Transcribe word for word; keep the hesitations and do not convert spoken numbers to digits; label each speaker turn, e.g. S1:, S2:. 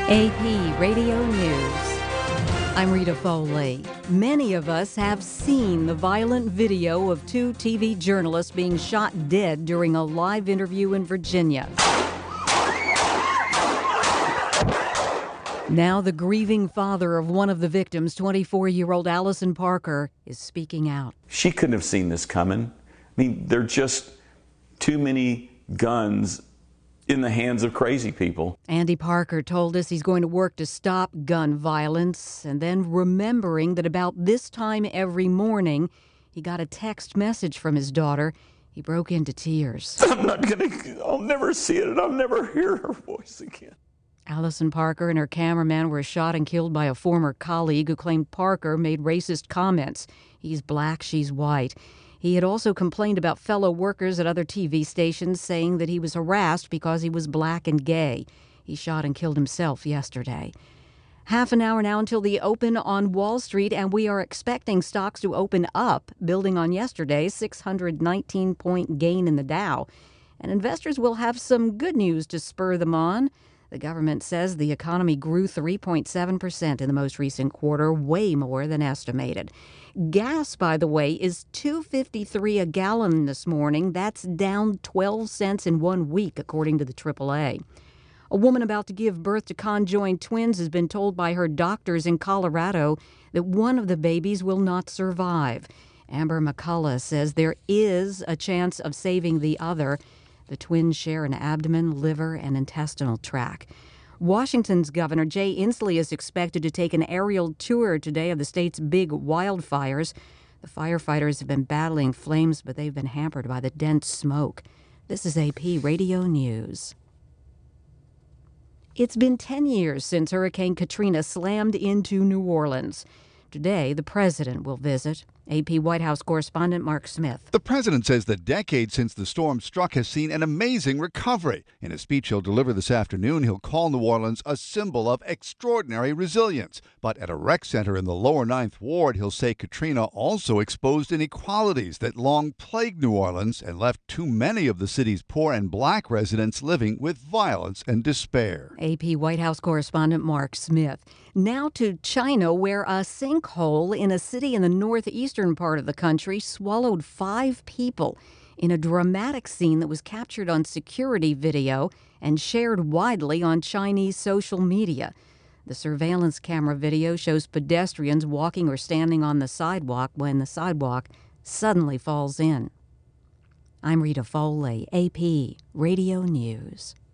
S1: A P Radio News. I'm Rita Foley. Many of us have seen the violent video of two T V journalists being shot dead during a live interview in Virginia. Now the grieving father of one of the victims, twenty-four-year-old Allison Parker, is speaking out.
S2: She couldn't have seen this coming. I mean, there are just too many guns in the hands of crazy people.
S1: Andy Parker told us he's going to work to stop gun violence, and then remembering that about this time every morning, he got a text message from his daughter. He broke into tears.
S2: I'm not gonna, I'll never see it, and I'll never hear her voice again.
S1: Allison Parker and her cameraman were shot and killed by a former colleague who claimed Parker made racist comments. He's black, she's white. He had also complained about fellow workers at other T V stations, saying that he was harassed because he was black and gay. He shot and killed himself yesterday. Half an hour now until the open on Wall Street, and we are expecting stocks to open up, building on yesterday's six hundred nineteen point gain in the Dow. And investors will have some good news to spur them on. The government says the economy grew three point seven percent in the most recent quarter, way more than estimated. Gas, by the way, is two dollars and fifty-three cents a gallon this morning. That's down twelve cents in one week, according to the triple A. A woman about to give birth to conjoined twins has been told by her doctors in Colorado that one of the babies will not survive. Amber McCullough says there is a chance of saving the other. The twins share an abdomen, liver, and intestinal tract. Washington's Governor Jay Inslee is expected to take an aerial tour today of the state's big wildfires. The firefighters have been battling flames, but they've been hampered by the dense smoke. This is A P Radio News. It's been ten years since Hurricane Katrina slammed into New Orleans. Today, the president will visit. A P White House correspondent Mark Smith.
S3: The president says the decade since the storm struck has seen an amazing recovery. In a speech he'll deliver this afternoon, he'll call New Orleans a symbol of extraordinary resilience. But at a rec center in the lower Ninth Ward, he'll say Katrina also exposed inequalities that long plagued New Orleans and left too many of the city's poor and black residents living with violence and despair.
S1: A P White House correspondent Mark Smith. Now to China, where a sinkhole in a city in the northeastern part of the country swallowed five people in a dramatic scene that was captured on security video and shared widely on Chinese social media. The surveillance camera video shows pedestrians walking or standing on the sidewalk when the sidewalk suddenly falls in. I'm Rita Foley, A P Radio News.